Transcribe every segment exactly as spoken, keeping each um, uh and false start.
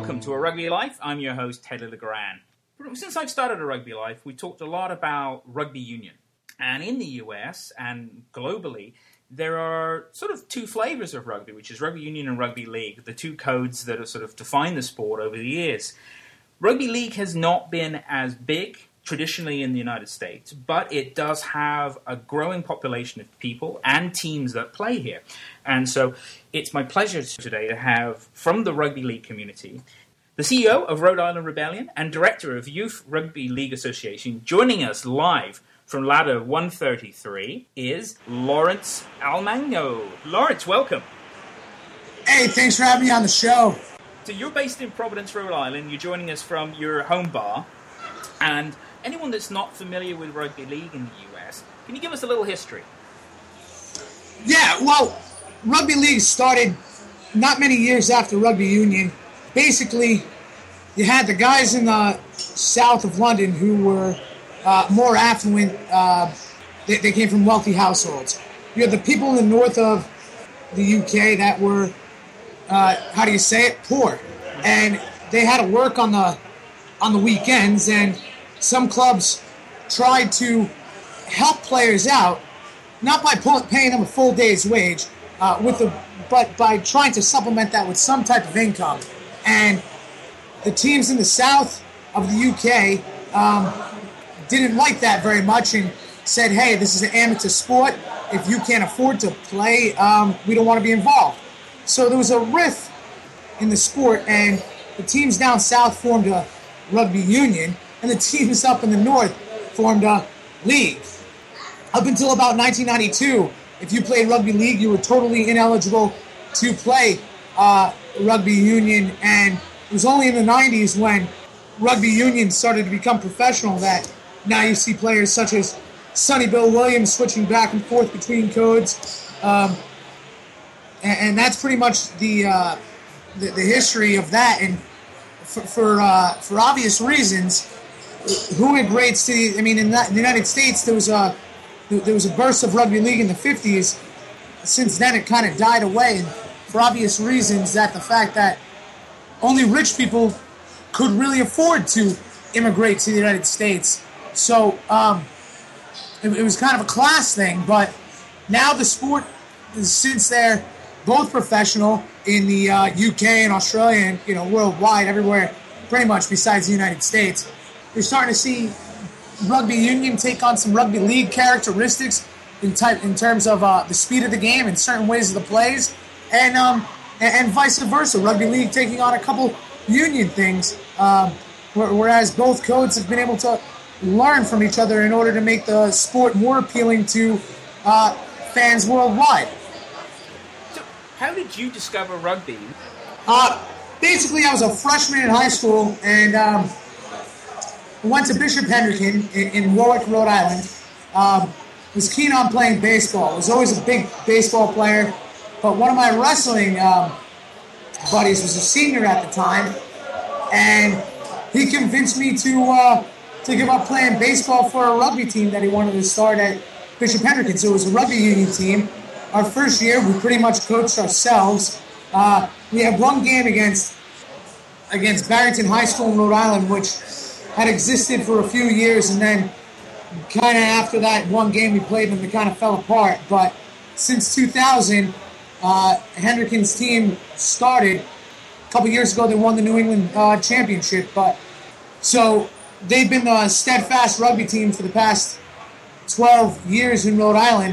welcome to A Rugby Life. I'm your host, Teddy Legrand. Since I've started A Rugby Life, we talked a lot about rugby union. And in the U S and globally, there are sort of two flavors of rugby, which is rugby union and rugby league, the two codes that have sort of defined the sport over the years. Rugby league has not been as big traditionally in the United States, but it does have a growing population of people and teams that play here. And so it's my pleasure today to have, from the rugby league community, the C E O of Rhode Island Rebellion and director of Youth Rugby League Association. Joining us live from ladder one thirty-three is Lawrence Almagno. Lawrence, welcome. Hey, thanks for having me on the show. So you're based in Providence, Rhode Island. You're joining us from your home bar. And anyone that's not familiar with rugby league in the U S, can you give us a little history? Yeah, well, rugby league started not many years after rugby union. Basically, you had the guys in the south of London who were uh, more affluent. Uh, they, they came from wealthy households. You had the people in the north of the U K that were, uh, how do you say it, poor. And they had to work on the on the weekends, and some clubs tried to help players out, not by pull, paying them a full day's wage, uh, with the, but by trying to supplement that with some type of income. And the teams in the south of the U K um, didn't like that very much and said, hey, this is an amateur sport. If you can't afford to play, um, we don't want to be involved. So there was a rift in the sport, and the teams down south formed a rugby union, and the teams up in the north formed a league. Up until about nineteen ninety-two, if you played rugby league, you were totally ineligible to play uh, rugby union, and it was only in the nineties when rugby union started to become professional that now you see players such as Sonny Bill Williams switching back and forth between codes, um, and, and that's pretty much the, uh, the the history of that. And for for, uh, for obvious reasons, who immigrates to the, I mean, in the United States, there was a there was a burst of rugby league in the fifties. Since then, it kind of died away, and for obvious reasons, that the fact that only rich people could really afford to immigrate to the United States. So um, it, it was kind of a class thing, but now the sport, since they're both professional in the uh, U K and Australia and, you know, worldwide, everywhere pretty much besides the United States, you're starting to see rugby union take on some rugby league characteristics in type in terms of uh, the speed of the game and certain ways of the plays, and um, and, and vice versa. Rugby league taking on a couple union things, um, whereas both codes have been able to learn from each other in order to make the sport more appealing to uh, fans worldwide. So, how did you discover rugby? Uh, basically, I was a freshman in high school, and um, went to Bishop Hendricken in, in Warwick, Rhode Island. Um, was keen on playing baseball. Was always a big baseball player, but one of my wrestling um, buddies was a senior at the time, and he convinced me to uh, to give up playing baseball for a rugby team that he wanted to start at Bishop Hendricken. So it was a rugby union team. Our first year, we pretty much coached ourselves. Uh, we had one game against against Barrington High School in Rhode Island, which had existed for a few years, and then kind of after that one game we played them, it kind of fell apart. But since two thousand, uh, Hendricken's team started. A couple years ago, they won the New England uh, Championship. But so they've been the steadfast rugby team for the past twelve years in Rhode Island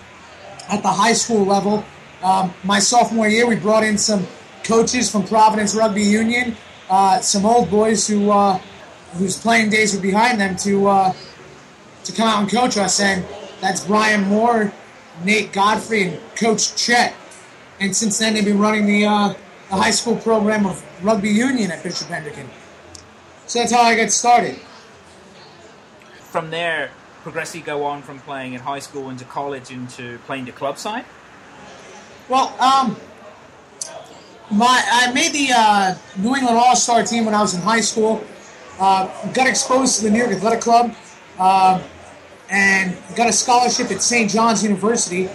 at the high school level. Um, my sophomore year, we brought in some coaches from Providence Rugby Union, uh, some old boys who uh, whose playing days were behind them to uh, to come out and coach us, and that's Brian Moore, Nate Godfrey, and Coach Chet. And since then, they've been running the, uh, the high school program of rugby union at Bishop Hendricken. So that's how I got started. From there, progressively go on from playing in high school into college into playing the club side? Well, um, my I made the uh, New England All-Star team when I was in high school. Uh, got exposed to the New York Athletic Club, uh, and got a scholarship at Saint John's University.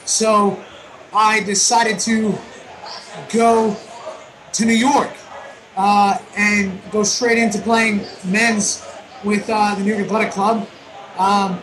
So I decided to go to New York uh, and go straight into playing men's with uh, the New York Athletic Club. Um,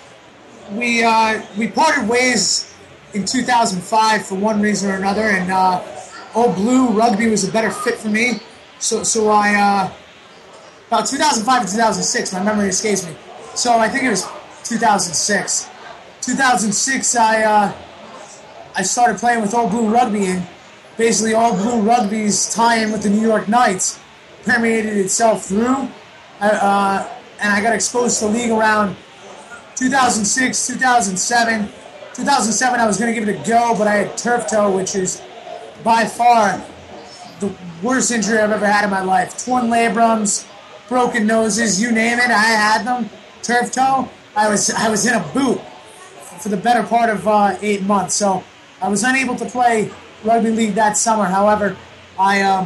we uh, we parted ways in two thousand five for one reason or another, and uh, Old Blue rugby was a better fit for me. So so I uh, about two thousand five to two thousand six, my memory escapes me. So I think it was two thousand six. two thousand six, I uh, I started playing with Old Blue Rugby, and basically Old Blue Rugby's tie-in with the New York Knights permeated itself through, uh, and I got exposed to the league around two thousand six, two thousand seven. two thousand seven, I was going to give it a go, but I had turf toe, which is by far the worst injury I've ever had in my life. Torn labrums, broken noses, you name it, I had them. Turf toe, I was I was in a boot for the better part of uh, eight months, so I was unable to play rugby league that summer. However, I um,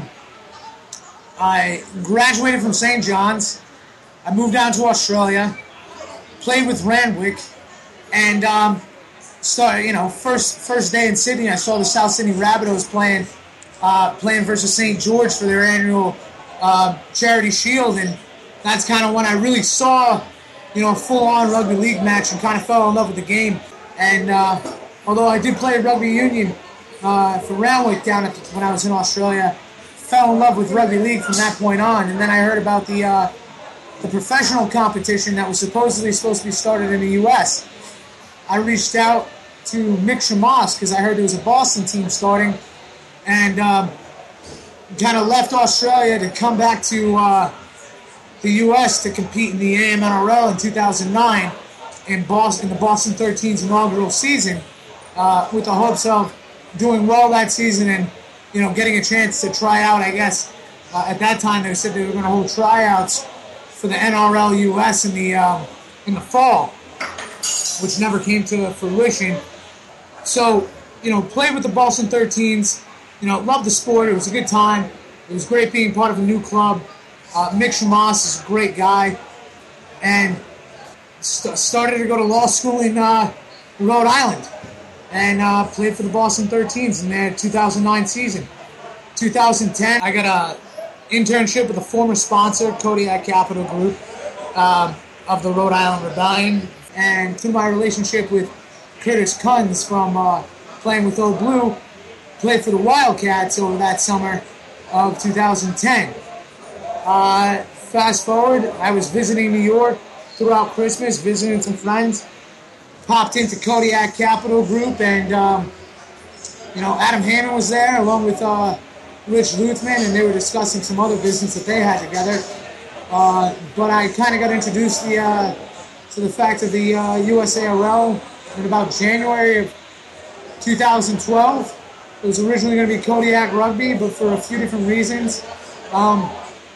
I graduated from Saint John's. I moved down to Australia, played with Randwick, and um, started. You know, first first day in Sydney, I saw the South Sydney Rabbitohs playing uh, playing versus Saint George for their annual uh, Charity Shield, and that's kind of when I really saw, you know, a full-on rugby league match and kind of fell in love with the game. And uh, although I did play rugby union uh, for Randwick down at the, when I was in Australia, fell in love with rugby league from that point on. And then I heard about the uh, the professional competition that was supposedly supposed to be started in the U S. I reached out to Mick Shamas because I heard there was a Boston team starting, and um, kind of left Australia to come back to uh, the U S to compete in the A M N R L in two thousand nine in Boston, the Boston thirteen's inaugural season, uh, with the hopes of doing well that season and, you know, getting a chance to try out. I guess uh, at that time they said they were going to hold tryouts for the N R L U S in the um, in the fall, which never came to fruition. So, you know, played with the Boston thirteens. You know, loved the sport. It was a good time. It was great being part of a new club. Uh, Mick Shamas is a great guy, and st- started to go to law school in uh, Rhode Island, and uh, played for the Boston thirteens in their two thousand nine season. two thousand ten, I got a internship with a former sponsor, Kodiak Capital Group, uh, of the Rhode Island Rebellion, and through my relationship with Curtis Kunz from uh, playing with Old Blue, played for the Wildcats over that summer of two thousand ten. Uh, fast forward, I was visiting New York throughout Christmas, visiting some friends, popped into Kodiak Capital Group, and, um, you know, Adam Hammond was there along with uh, Rich Luthman, and they were discussing some other business that they had together. Uh, but I kind of got introduced the, uh, to the fact of the uh, U S A R L in about January of two thousand twelve. It was originally going to be Kodiak Rugby, but for a few different reasons, um,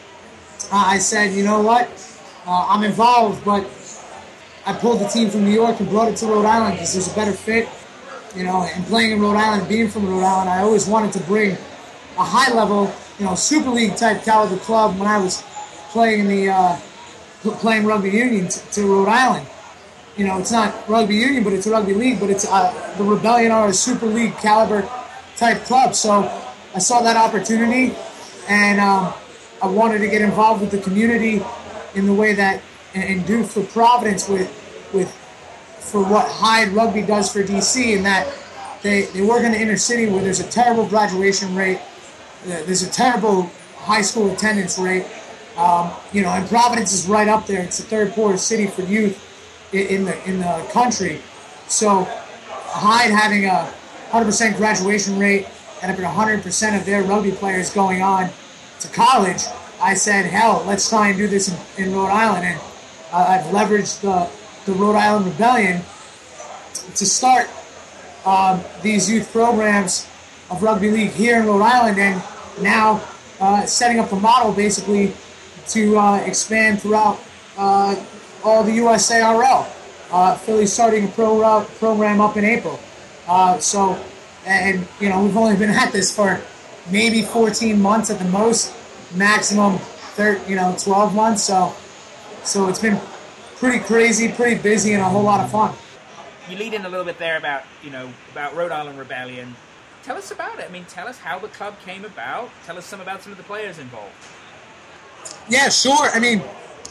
I said, you know what, uh, I'm involved, but I pulled the team from New York and brought it to Rhode Island because there's a better fit. You know, and playing in Rhode Island, being from Rhode Island, I always wanted to bring a high-level, you know, Super League-type caliber club when I was playing in the uh, playing rugby union t- to Rhode Island. You know, it's not rugby union, but it's a rugby league, but it's uh, the Rebellion are a Super League caliber type club. So I saw that opportunity, and um, I wanted to get involved with the community in the way that, and, and do for Providence with, with for what Hyde Rugby does for D C, in that they, they work in the inner city where there's a terrible graduation rate, there's a terrible high school attendance rate, um, you know, and Providence is right up there. It's the third poorest city for youth in, in the in the country. So Hyde having a one hundred percent graduation rate and up to one hundred percent of their rugby players going on to college, I said, hell, let's try and do this in, in Rhode Island. And uh, I've leveraged the, the Rhode Island Rebellion to start um, these youth programs of rugby league here in Rhode Island, and now uh, setting up the model basically to uh, expand throughout uh, all the U S A R L. Uh, Philly's starting a pro uh, program up in April. Uh, so, and, you know, we've only been at this for maybe fourteen months at the most, maximum thirty, you know, twelve months. So, so it's been pretty crazy, pretty busy, and a whole lot of fun. You lead in a little bit there about, you know, about Rhode Island Rebellion. tell us about it. I mean, tell us how the club came about. Tell us some about some of the players involved. Yeah, sure. I mean,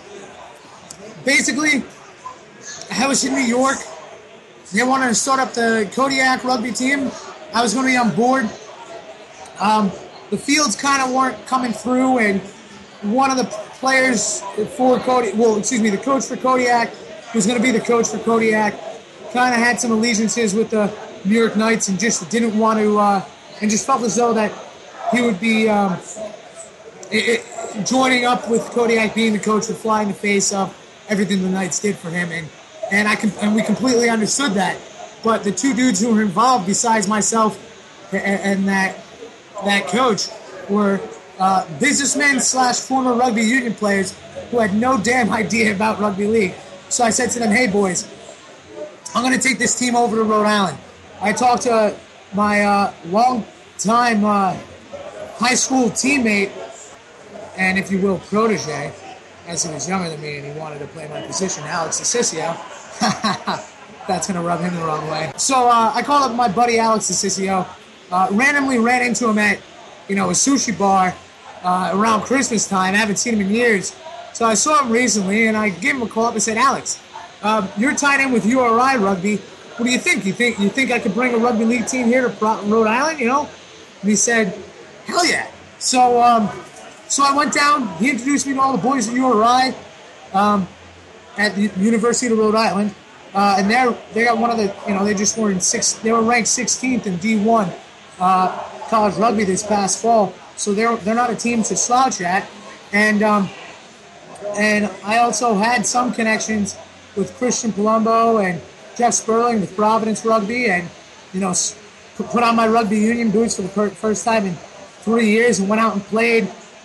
basically, I was in New York. They wanted to start up the Kodiak rugby team. I was going to be on board. Um, the fields kind of weren't coming through, and one of the players for Kodiak, well, excuse me, the coach for Kodiak was going to be the coach for Kodiak. Kind of had some allegiances with the New York Knights, and just didn't want to, uh, and just felt as though that he would be um, it, it, joining up with Kodiak being the coach would fly in the face of everything the Knights did for him, and and I can, and we completely understood that. But the two dudes who were involved, besides myself and, and that that coach, were uh, businessmen slash former rugby union players who had no damn idea about rugby league. So I said to them, "Hey boys, I'm going to take this team over to Rhode Island." I talked to my uh, long-time uh, high school teammate, and if you will, protege, as he was younger than me and he wanted to play my position, Alex DeCiccio. That's going to rub him the wrong way. So uh, I called up my buddy Alex DeCiccio, uh, randomly ran into him at, you know, a sushi bar uh, around Christmas time. I haven't seen him in years. So I saw him recently, and I gave him a call up and said, "Alex, um, you're tied in with U R I Rugby. What do you think? You think you think I could bring a rugby league team here to Rhode Island, you know?" And he said, "Hell yeah." So um, so I went down. He introduced me to all the boys at U R I um, at the University of Rhode Island. Uh, and they they got one of the, you know, they just were in six, they were ranked sixteenth in D one uh, college rugby this past fall. So they're they're not a team to slouch at. And um, and I also had some connections with Christian Palumbo and Jeff Sperling with Providence Rugby, and, you know, put on my rugby union boots for the first time in three years and went out and played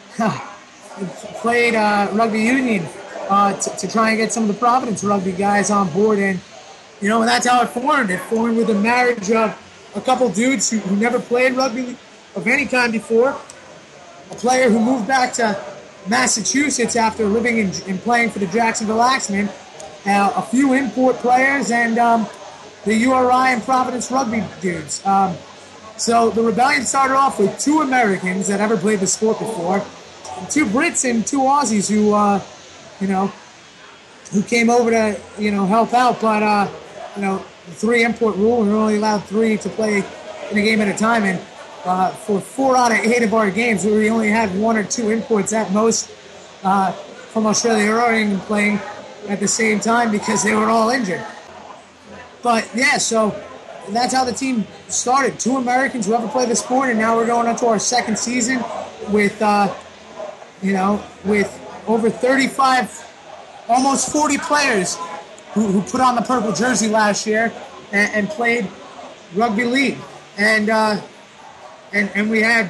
played uh, rugby union uh, to, to try and get some of the Providence Rugby guys on board. And, you know, and that's how it formed. It formed with a marriage of a couple dudes who, who never played rugby of any kind before, a player who moved back to Massachusetts after living in, and playing for the Jacksonville Axemen, uh, a few import players, and um, the U R I and Providence Rugby dudes. Um, so the rebellion started off with two Americans that ever played the sport before, and two Brits and two Aussies who, uh, you know, who came over to, you know, help out. But, uh, you know, the three import rule, we were only allowed three to play in a game at a time, and Uh, for four out of eight of our games, we only had one or two imports at most uh, from Australia or England playing at the same time because they were all injured. But, yeah, so that's how the team started. Two Americans who ever played the sport, and now we're going into our second season with, uh, you know, with over thirty-five, almost forty players who, who put on the purple jersey last year and, and played rugby league. And, uh, And, and we had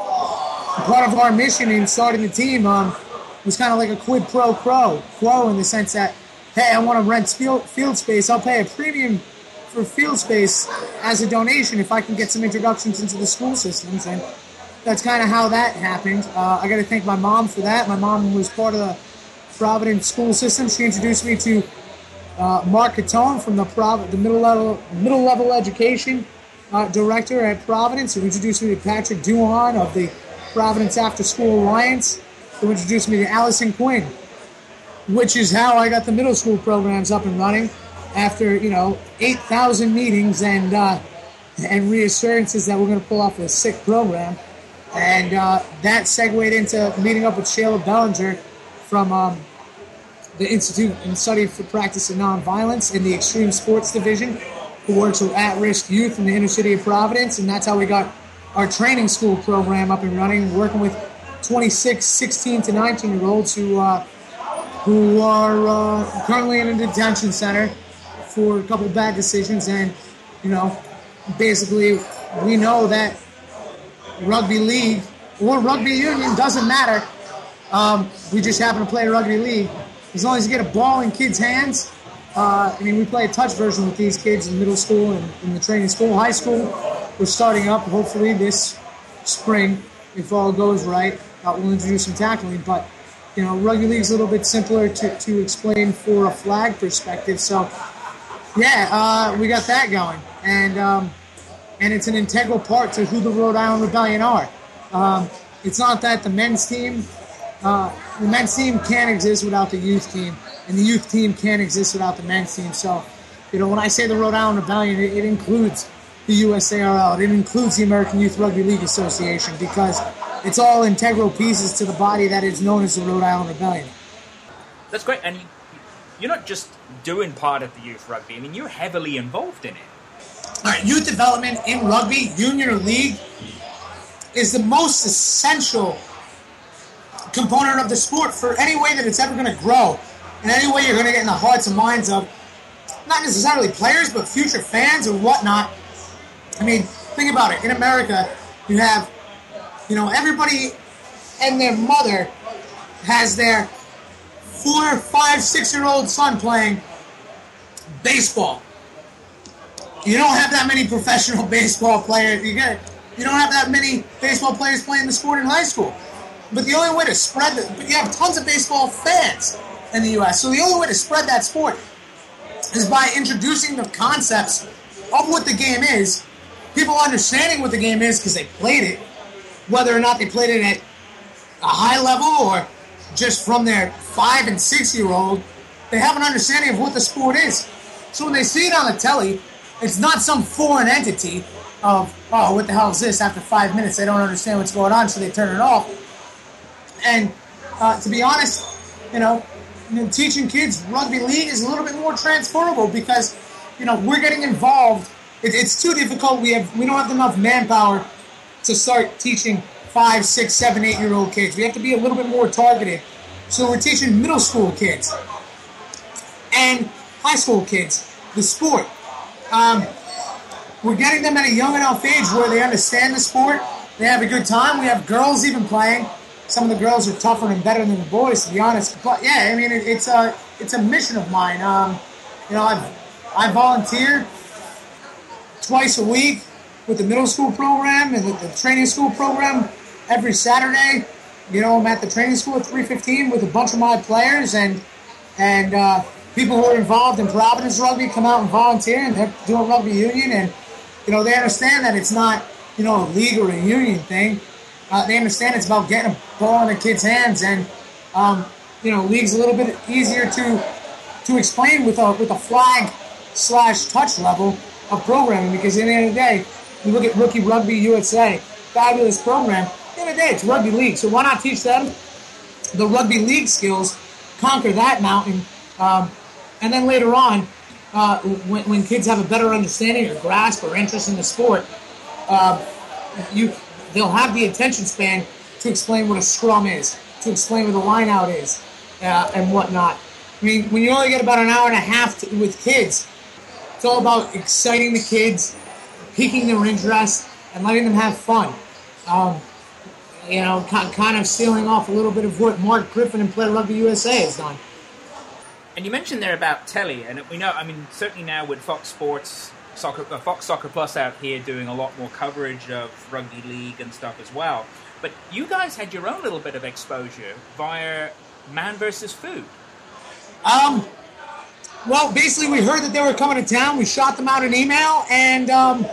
part of our mission in starting the team um, was kind of like a quid pro quo, quo in the sense that, hey, I want to rent field, field space. I'll pay a premium for field space as a donation if I can get some introductions into the school systems. And that's kind of how that happened. Uh, I got to thank my mom for that. My mom was part of the Providence school system. She introduced me to uh, Mark Catone from the Prov- the middle level middle level education Uh, director at Providence, who introduced me to Patrick Duhon of the Providence After School Alliance, who introduced me to Allison Quinn, which is how I got the middle school programs up and running after, you know, eight thousand meetings and uh, and reassurances that we're going to pull off a sick program. And uh, that segued into meeting up with Shayla Bellinger from um, the Institute and Study for Practice of Nonviolence in the Extreme Sports Division, who works with at-risk youth in the inner city of Providence, and that's how we got our training school program up and running, working with twenty-six, sixteen to nineteen-year-olds who uh, who are uh, currently in a detention center for a couple of bad decisions. And, you know, basically we know that rugby league or rugby union doesn't matter. Um, we just happen to play rugby league. As long as you get a ball in kids' hands. Uh, I mean, we play a touch version with these kids in middle school and in the training school. High school, we're starting up hopefully this spring, if all goes right. Uh, we'll introduce some tackling, but, you know, rugby league's a little bit simpler to, to explain for a flag perspective. So, yeah, uh, we got that going. And um, and it's an integral part to who the Rhode Island Rebellion are. Um, it's not that the men's team, uh, the men's team can't exist without the youth team, and the youth team can't exist without the men's team. So, you know, when I say the Rhode Island Rebellion, it, it includes the U S A R L, it includes the American Youth Rugby League Association, because it's all integral pieces to the body that is known as the Rhode Island Rebellion. That's great, and you're not just doing part of the youth rugby. I mean, you're heavily involved in it. All right, youth development in rugby, union or league, is the most essential component of the sport for any way that it's ever going to grow, and any way you're going to get in the hearts and minds of not necessarily players, but future fans or whatnot. I mean, think about it. In America, you have, you know, everybody and their mother has their four, five, six-year-old son playing baseball. You don't have that many professional baseball players. You get, you don't have that many baseball players playing the sport in high school. But the only way to spread the, but you have tons of baseball fans in the U S. So the only way to spread that sport is by introducing the concepts of what the game is, people understanding what the game is because they played it, whether or not they played it at a high level or just from their five and six year old, they have an understanding of what the sport is. So when they see it on the telly, it's not some foreign entity of, oh, what the hell is this? After five minutes, they don't understand what's going on, so they turn it off. And uh, to be honest, you know, you know, teaching kids rugby league is a little bit more transferable because, you know, we're getting involved. It, it's too difficult. We have we don't have enough manpower to start teaching five, six, seven, eight-year-old kids. We have to be a little bit more targeted. So we're teaching middle school kids and high school kids the sport. Um, we're getting them at a young enough age where they understand the sport. They have a good time. We have girls even playing. Some of the girls are tougher and better than the boys, to be honest. But yeah, I mean, it, it's a it's a mission of mine. Um, you know, I I volunteer twice a week with the middle school program and the, the training school program every Saturday. You know, I'm at the training school at three fifteen with a bunch of my players and and uh, people who are involved in Providence Rugby come out and volunteer, and they're doing rugby union, and you know they understand that it's not you know a league or a union thing. Uh, they understand it's about getting a ball in the kids' hands, and um, you know league's a little bit easier to to explain with a with a flag slash touch level of programming, because at the end of the day, you look at Rookie Rugby U S A, fabulous program. At the end of the day, it's rugby league, so why not teach them the rugby league skills, conquer that mountain, um, and then later on, uh, when, when kids have a better understanding or grasp or interest in the sport, uh, you they'll have the attention span to explain what a scrum is, to explain what a line out is, uh, and whatnot. I mean, when you only get about an hour and a half to, with kids, it's all about exciting the kids, piquing their interest, and letting them have fun. Um, you know, kind of stealing off a little bit of what Mark Griffin and Play Rugby U S A has done. And you mentioned there about telly, and we know, I mean, certainly now with Fox Sports, Soccer, uh, Fox Soccer Plus out here doing a lot more coverage of rugby league and stuff as well. But you guys had your own little bit of exposure via Man versus Food. Um, well, basically we heard that they were coming to town. We shot them out an email, and um,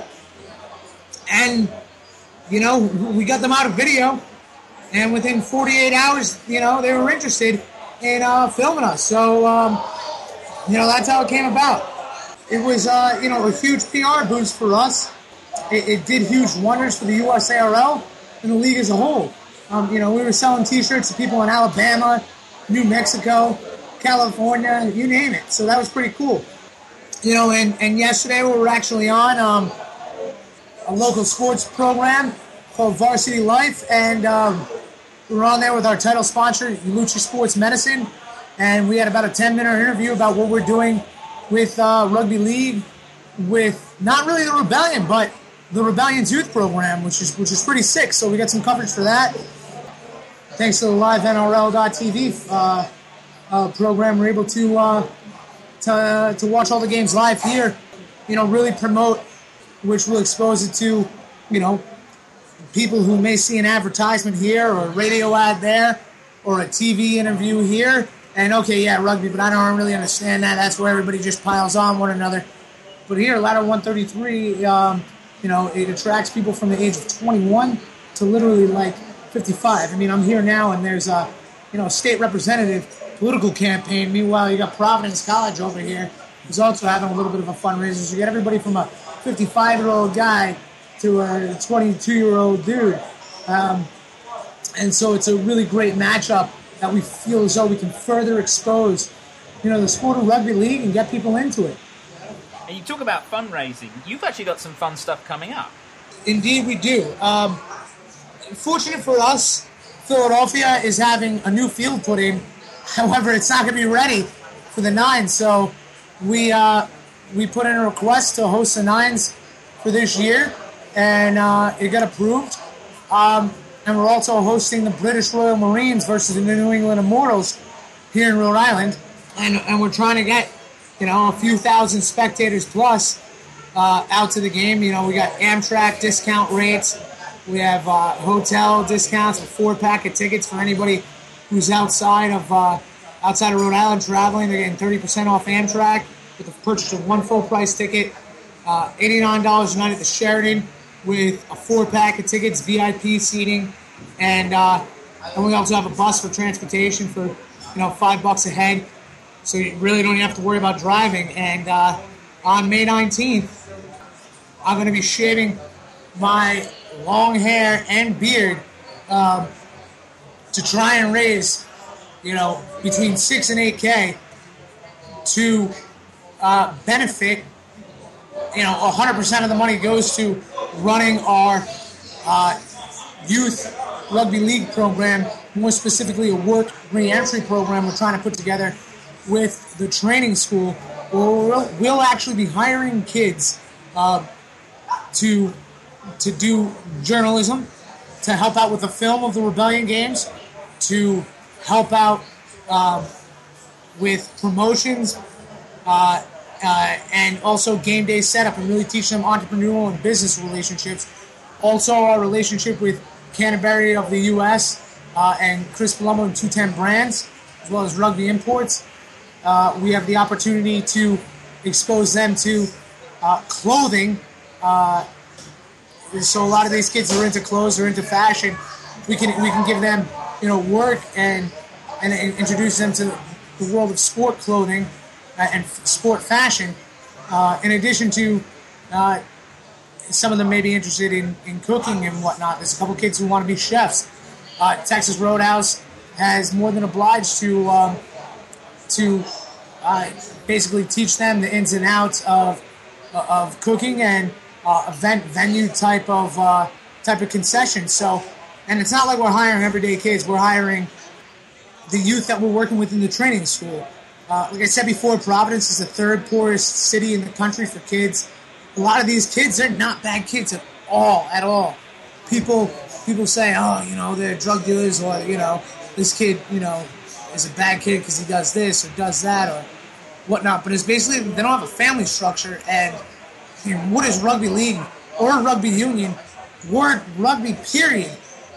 and you know we got them out a video, and within forty-eight hours, you know they were interested in uh, filming us. So um, you know that's how it came about. It was, uh, you know, a huge P R boost for us. It, it did huge wonders for the U S A R L and the league as a whole. Um, you know, we were selling T-shirts to people in Alabama, New Mexico, California, you name it. So that was pretty cool. You know, and, and yesterday we were actually on um, a local sports program called Varsity Life, and um, we were on there with our title sponsor, Lucha Sports Medicine, and we had about a ten-minute interview about what we're doing with uh, rugby league, with not really the Rebellion, but the Rebellion's youth program, which is which is pretty sick. So we got some coverage for that. Thanks to the live N R L dot T V uh, uh, program, we're able to uh, to to watch all the games live here. You know, really promote, which will expose it to, you know, people who may see an advertisement here or a radio ad there or a T V interview here. And okay, yeah, rugby, but I don't really understand that. That's where everybody just piles on one another. But here, Ladder one thirty-three, um, You know, it attracts people from the age of twenty-one to literally like fifty-five. I mean, I'm here now, and there's a, you know, state representative political campaign. Meanwhile, you got Providence College over here, who's also having a little bit of a fundraiser. So you get everybody from a fifty-five-year-old guy to a twenty-two-year-old dude. Um, and so it's a really great matchup that we feel as though we can further expose, you know, the sport of rugby league and get people into it. And you talk about fundraising. You've actually got some fun stuff coming up. Indeed, we do. Um, fortunate for us, Philadelphia is having a new field put in. However, it's not going to be ready for the Nines. So we uh, we put in a request to host the Nines for this year, and uh, it got approved. Um, and we're also hosting the British Royal Marines versus the New England Immortals here in Rhode Island. And, and we're trying to get, you know, a few thousand spectators plus uh, out to the game. You know, we got Amtrak discount rates. We have uh, hotel discounts with four pack of tickets for anybody who's outside of uh, outside of Rhode Island traveling. They're getting thirty percent off Amtrak with the purchase of one full price ticket. Uh, eighty-nine dollars a night at the Sheraton with a four pack of tickets, V I P seating, and uh, and we also have a bus for transportation for, you know, five bucks a head. So you really don't even have to worry about driving. And uh, on May nineteenth, I'm going to be shaving my long hair and beard um, to try and raise, you know, between six and eight K to uh, benefit. You know, one hundred percent of the money goes to running our uh, youth rugby league program, more specifically a work re-entry program we're trying to put together with the training school, where we'll, we'll actually be hiring kids uh, to to do journalism, to help out with the film of the Rebellion Games, to help out um, with promotions, uh, uh, and also game day setup, and really teach them entrepreneurial and business relationships. Also, our relationship with Canterbury of the U S uh, and Chris Palumbo and two ten Brands, as well as Rugby Imports. Uh, we have the opportunity to expose them to uh, clothing. Uh, so a lot of these kids are into clothes, are into fashion. We can we can give them, you know, work and and, and introduce them to the world of sport clothing uh, and f- sport fashion. Uh, in addition to, uh, some of them may be interested in, in cooking and whatnot. There's a couple kids who want to be chefs. Uh, Texas Roadhouse has more than obliged to. Um, to uh, basically teach them the ins and outs of of cooking and uh, event venue type of uh, type of concession. So, and it's not like we're hiring everyday kids. We're hiring the youth that we're working with in the training school. Uh, like I said before, Providence is the third poorest city in the country for kids. A lot of these kids, they're not bad kids at all, at all. People people say, oh, you know, they're drug dealers, or, you know, this kid, you know, is a bad kid because he does this or does that or whatnot. But it's basically, they don't have a family structure. And I mean, what is rugby league or rugby union or rugby period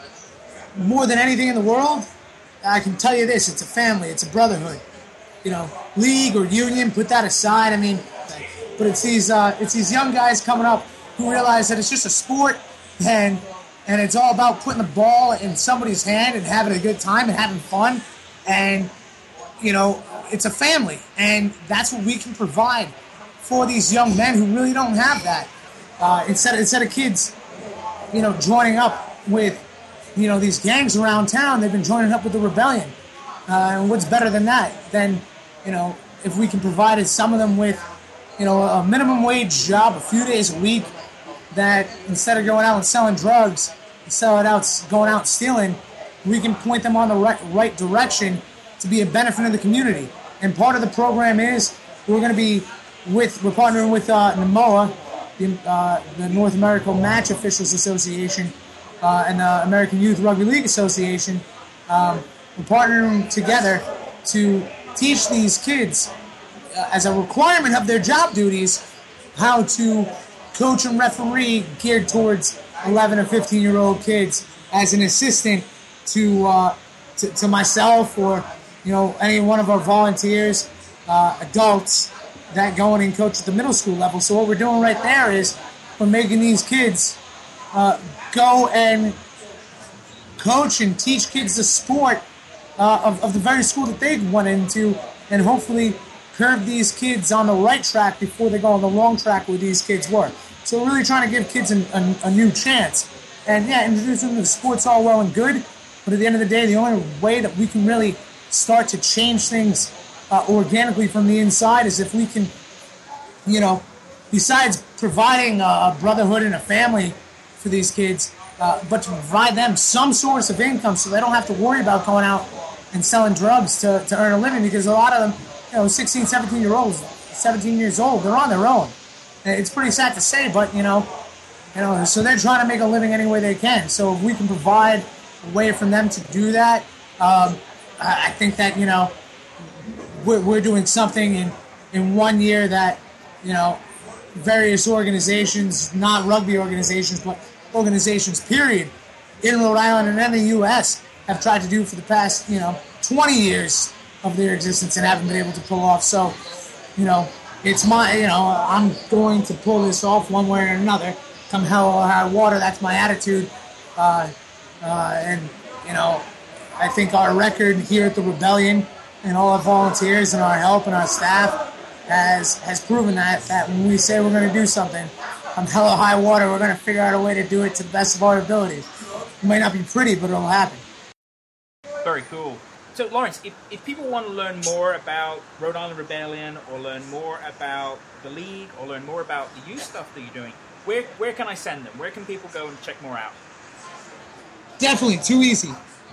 more than anything in the world? I can tell you this, it's a family, it's a brotherhood. You know, league or union, put that aside. I mean, but it's these uh, it's these young guys coming up who realize that it's just a sport, and and it's all about putting the ball in somebody's hand and having a good time and having fun. And, you know, it's a family. And that's what we can provide for these young men who really don't have that. Uh, instead, of, instead of kids, you know, joining up with, you know, these gangs around town, they've been joining up with the rebellion. Uh, and what's better than that? Than, you know, if we can provide some of them with, you know, a minimum wage job a few days a week, that instead of going out and selling drugs, selling out, going out and stealing, we can point them on the right, right direction to be a benefit of the community. And part of the program is we're going to be with, we're partnering with uh, N M O A, the, uh, the North American Match Officials Association, uh, and the American Youth Rugby League Association. Um, we're partnering together to teach these kids, uh, as a requirement of their job duties, how to coach and referee geared towards eleven or fifteen year old kids as an assistant to, uh, to to myself or, you know, any one of our volunteers, uh, adults that go in and coach at the middle school level. So what we're doing right there is for making these kids uh, go and coach and teach kids the sport uh, of, of the very school that they went into, and hopefully curve these kids on the right track before they go on the wrong track where these kids were. So we're really trying to give kids an, a, a new chance. And yeah, introducing them to sports all well and good, but at the end of the day, the only way that we can really start to change things uh, organically from the inside is if we can, you know, besides providing a brotherhood and a family for these kids, uh, but to provide them some source of income so they don't have to worry about going out and selling drugs to, to earn a living, because a lot of them, you know, sixteen, seventeen year olds, seventeen years old, they're on their own. It's pretty sad to say, but, you know, you know, so they're trying to make a living any way they can. So if we can provide a way for them to do that, um, I think that, you know, we're, we're doing something in, in one year that, you know, various organizations, not rugby organizations, but organizations, period, in Rhode Island and in the U S have tried to do for the past, you know, twenty years of their existence and haven't been able to pull off. So, you know, it's my, you know, I'm going to pull this off one way or another. Come hell or high water, that's my attitude. Uh, uh, and, you know, I think our record here at the Rebellion and all our volunteers and our help and our staff has has proven that, that when we say we're going to do something, come hell or high water, we're going to figure out a way to do it to the best of our abilities. It might not be pretty, but it'll happen. Very cool. So, Lawrence, if, if people want to learn more about Rhode Island Rebellion or learn more about the League or learn more about the youth stuff that you're doing, where where can I send them? Where can people go and check more out? Definitely, too easy.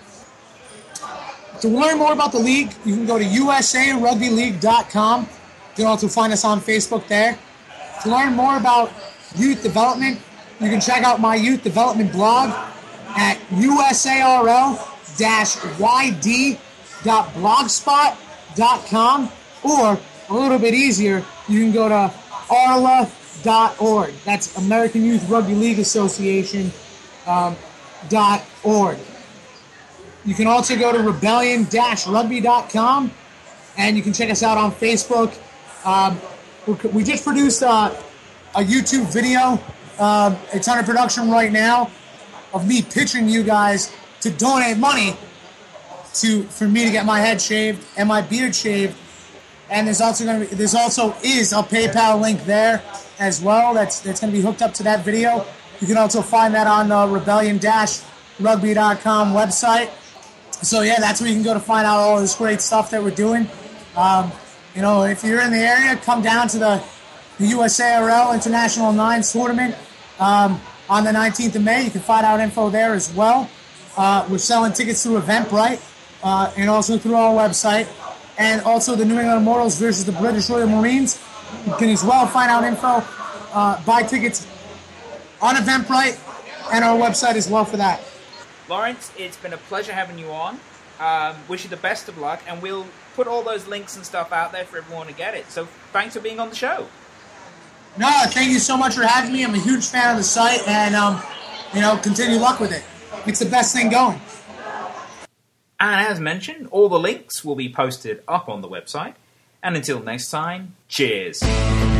To learn more about the League, you can go to U S A Rugby League dot com. You can also find us on Facebook there. To learn more about youth development, you can check out my youth development blog at U S A R L Y D dot blogspot dot com, or a little bit easier, you can go to arla dot org. That's American Youth Rugby League Association um, dot org. You can also go to rebellion dash rugby dot com, and you can check us out on Facebook. Um, we just produced a, a YouTube video. Uh, it's under production right now of me pitching you guys to donate money to for me to get my head shaved and my beard shaved. And there's also going to be there's also is a PayPal link there as well. That's that's going to be hooked up to that video. You can also find that on the rebellion dash rugby dot com website. So yeah, that's where you can go to find out all this great stuff that we're doing. Um, you know, if you're in the area, come down to the, the U S A R L International Nines Tournament um, on the nineteenth of May. You can find out info there as well. Uh, we're selling tickets through Eventbrite uh, and also through our website. And also the New England Immortals versus the British Royal Marines. You can as well find out info, uh, buy tickets on Eventbrite and our website as well for that. Lawrence, it's been a pleasure having you on. Um, wish you the best of luck, and we'll put all those links and stuff out there for everyone to get it. So thanks for being on the show. No, thank you so much for having me. I'm a huge fan of the site, and um, you know, continue luck with it. It's the best thing going. And as mentioned, all the links will be posted up on the website. And until next time, cheers.